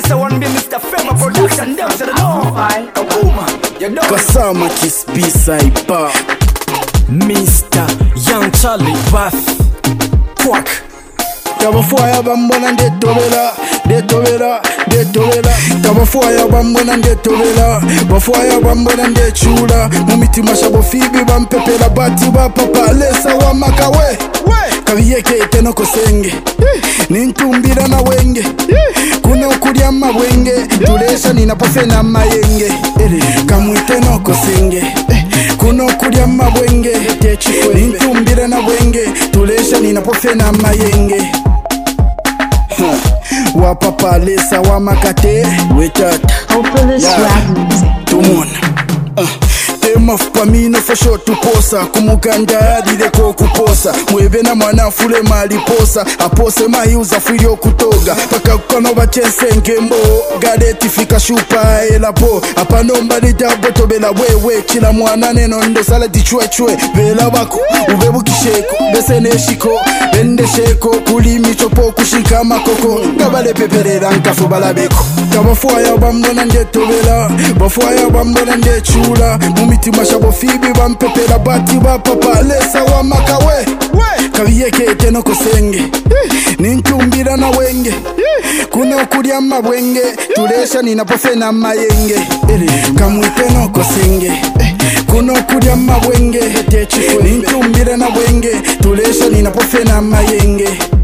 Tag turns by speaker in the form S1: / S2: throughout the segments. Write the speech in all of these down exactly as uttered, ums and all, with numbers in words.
S1: this one be Mister Fema Production. Them say no. Akuma, you know.
S2: Kasama Kiss B-side bar.
S3: Mister Young Charlie Bath Quack.
S2: Tabafuaya bambona ndetobela, ndetobela, ndetobela. Tabafuaya bambona ndetobela, bafuaya bambona ndechula. Mumitima shabo fibi bampepela bati ba papa lesa wa makawe. Kabiyeke eteno kosenge, nintumbira na wenge. Kuno kulia mawenge, tulesha ninapofe na mayenge. Kamwiteno kosenge, kuno kulia mawenge. Nintumbira na wenge, tulesha ninapofe na mayenge. Wa papa lesa wa makate wetata
S4: Hopeless rap music.
S2: tumona uh. Emafu pamino fasho tuposa kumuganda adileko kuposa mwebe na mwana fule mali posa apose mahiuza fuyo kutoga paka kukono bachese nkembo gadeti fika shupa elapo apanomba lijaboto bela wewe kila mwana neno ndo salati chwe chwe bela bako ubebu kisheko bese neshiko bende sheko kulimi chopo kushika makoko ngabale peperera nkafu balabeko kabafuaya bambona ndetobela bafuaya bambona ndechula mumitima shabo fibi bampepela bati ba papa lesa wa makawe kabiyeke eteno kosenge nintumbira na wenge kuno kulia mabwenge tulesha ninapofe na mayenge kamwiteno kosenge kuno kulia mabwenge nintumbira na wenge tulesha ninapofe na mayenge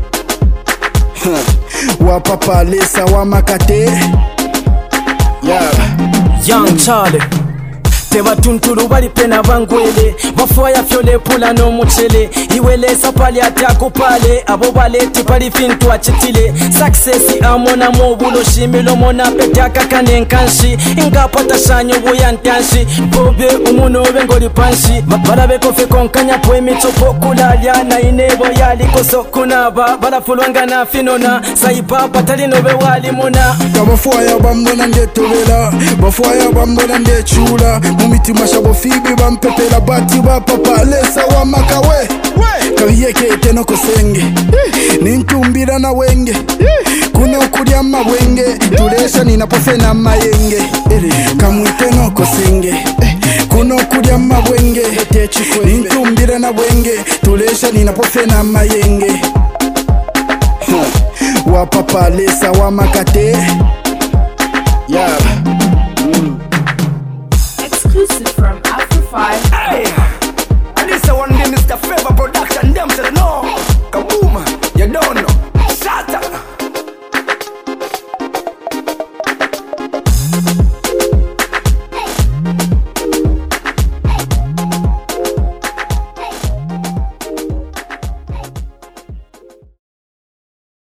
S2: wa papa lesa wa makate yeah.
S3: Young Charlie Tebatunturu bali pena bangwele bafuaya fyole pula no muchele iwele sapali atako pale abo baleti pali fintu achitile success amona mobulo shimilo mona petaka kanenkanshi ingapata shanyo buyantanshi bobe umuno bengoli panshi bapala kofe konkanya poemito pokulalya na inebo yali kosokunaba balafulwanga na finona saipa patalino be wali muna
S2: kabafuaya bambona ndetobela bafuaya bambona ndechula mumitima shabo fibi bampepela bati ba papa lesa wa makawe kabiyeke eteno kosenge nintumbira na wenge kuno kulia mabwenge tulesha ninapofe na mayenge kamwiteno kosenge kuno kulia mabwenge nintumbira na wenge tulesha ninapofe na mayenge wa papa lesa wa makate yeah.
S4: Exclusive from Afro five.
S1: Hey, and this one be Mister Fema Production. Them say no.